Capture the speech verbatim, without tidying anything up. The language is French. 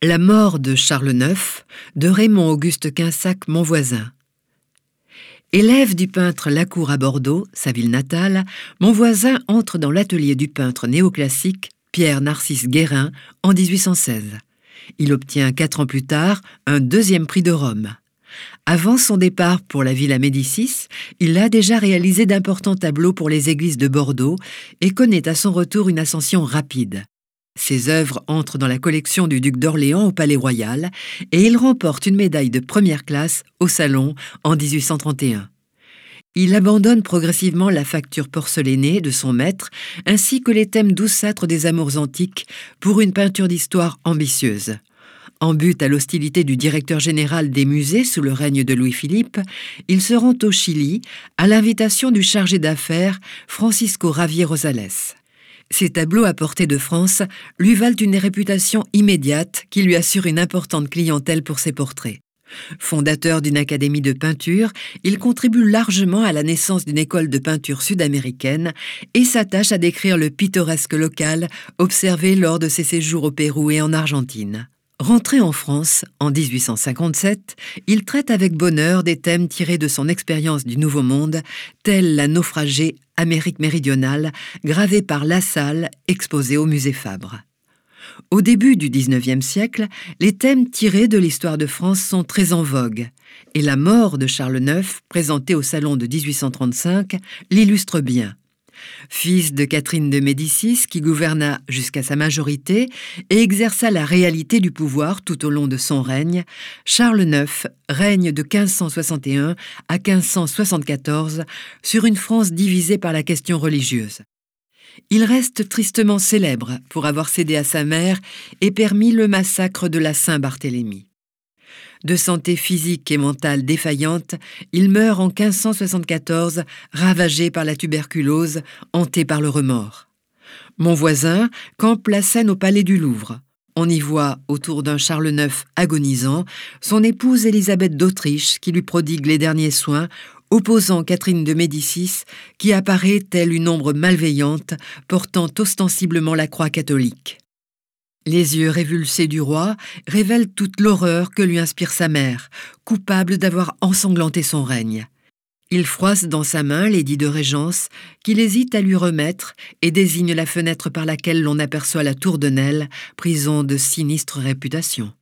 La mort de Charles neuf, de Raymond Auguste Quinsac Monvoisin. Élève du peintre Lacour à Bordeaux, sa ville natale, Monvoisin entre dans l'atelier du peintre néoclassique Pierre-Narcisse Guérin en dix-huit cent seize. Il obtient quatre ans plus tard un deuxième prix de Rome. Avant son départ pour la Villa Médicis, il a déjà réalisé d'importants tableaux pour les églises de Bordeaux et connaît à son retour une ascension rapide. Ses œuvres entrent dans la collection du duc d'Orléans au Palais Royal et il remporte une médaille de première classe au Salon en dix-huit cent trente et un. Il abandonne progressivement la facture porcelainée de son maître ainsi que les thèmes douceâtres des amours antiques pour une peinture d'histoire ambitieuse. En but à l'hostilité du directeur général des musées sous le règne de Louis-Philippe, il se rend au Chili à l'invitation du chargé d'affaires Francisco Javier Rosales. Ses tableaux à portée de France lui valent une réputation immédiate qui lui assure une importante clientèle pour ses portraits. Fondateur d'une académie de peinture, il contribue largement à la naissance d'une école de peinture sud-américaine et s'attache à décrire le pittoresque local observé lors de ses séjours au Pérou et en Argentine. Rentré en France en dix-huit cent cinquante-sept, il traite avec bonheur des thèmes tirés de son expérience du Nouveau Monde, tels la naufragée Amérique méridionale, gravée par Lassalle, exposée au musée Fabre. Au début du dix-neuvième siècle, les thèmes tirés de l'histoire de France sont très en vogue, et la mort de Charles neuf, présentée au Salon de dix-huit cent trente-cinq, l'illustre bien. Fils de Catherine de Médicis, qui gouverna jusqu'à sa majorité et exerça la réalité du pouvoir tout au long de son règne, Charles neuf règne de quinze cent soixante et un à quinze cent soixante-quatorze sur une France divisée par la question religieuse. Il reste tristement célèbre pour avoir cédé à sa mère et permis le massacre de la Saint-Barthélemy. De santé physique et mentale défaillante, il meurt en quinze cent soixante-quatorze, ravagé par la tuberculose, hanté par le remords. Monvoisin campe la scène au Palais du Louvre. On y voit, autour d'un Charles neuf agonisant, son épouse Élisabeth d'Autriche qui lui prodigue les derniers soins, opposant Catherine de Médicis qui apparaît telle une ombre malveillante portant ostensiblement la croix catholique. Les yeux révulsés du roi révèlent toute l'horreur que lui inspire sa mère, coupable d'avoir ensanglanté son règne. Il froisse dans sa main l'édit de régence qu'il hésite à lui remettre et désigne la fenêtre par laquelle l'on aperçoit la tour de Nesle, prison de sinistre réputation.